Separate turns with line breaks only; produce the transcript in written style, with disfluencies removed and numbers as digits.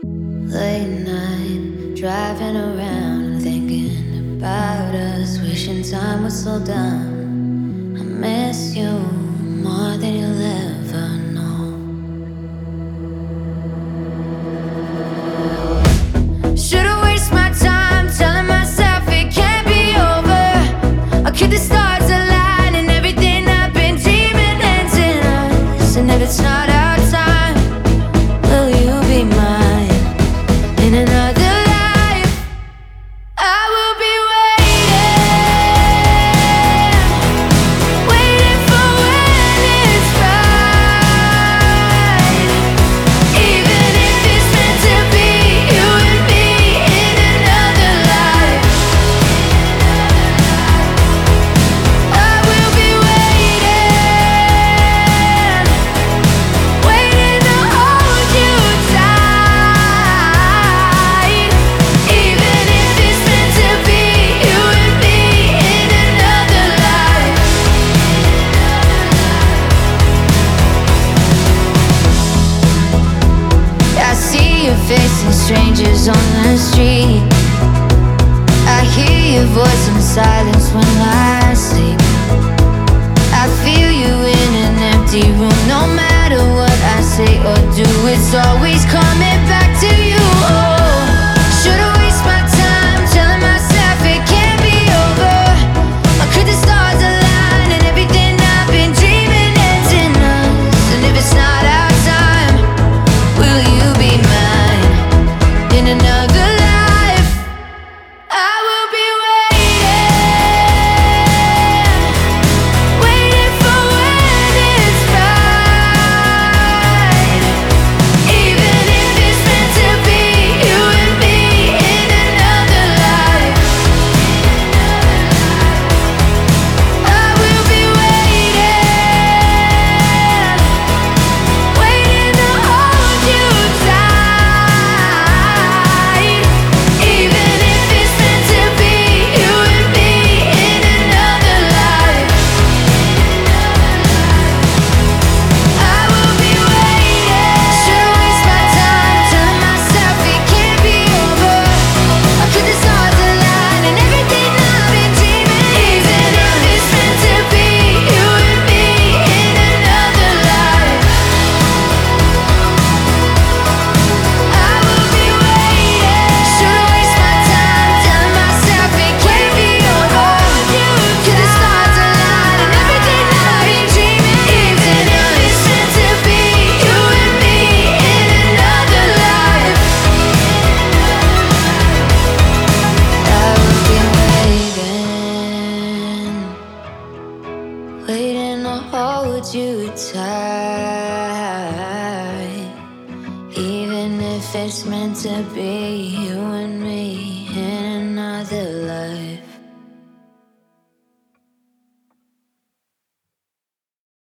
Late night, driving around, thinking about us, wishing time would slow down. I miss you more than you'll ever know. Should've wasted my time telling myself it can't be over. I'll keep the stars aligned and everything I've been dreaming ends in us. And if it's not our time, will you be mine? In another life, I will be waiting for when it's right. Even if it's meant to be you and me in another life, I will be waiting to hold you tight. Even if it's meant to be you and me in another life. I see your face in strangers on the street. I hear your voice in silence when I sleep. I feel you in an empty room. No matter what I say or do, it's always coming back to you. Oh, should've wasted my time telling myself it can't be over. Or could the stars align and everything I've been dreaming ends in us? And if it's not our time, will you be mine in another life? I will be waiting for when it's right. Even if it's meant to be you and me in another life, I will be waiting to hold you tight. Even if it's meant to be you and me in another life, I will be waiting. Should've wasted my time telling myself it can't be over. Or could the stars align and everything I've been dreaming? Even if it's meant to be you and me in another life, I will be waiting. Should've wasted my time telling myself it can't be over. Could the stars align and everything I've been dreaming? Even if it's meant to be you and me in another life, I will be waiting to hold you tight. Even if it's meant to be you and me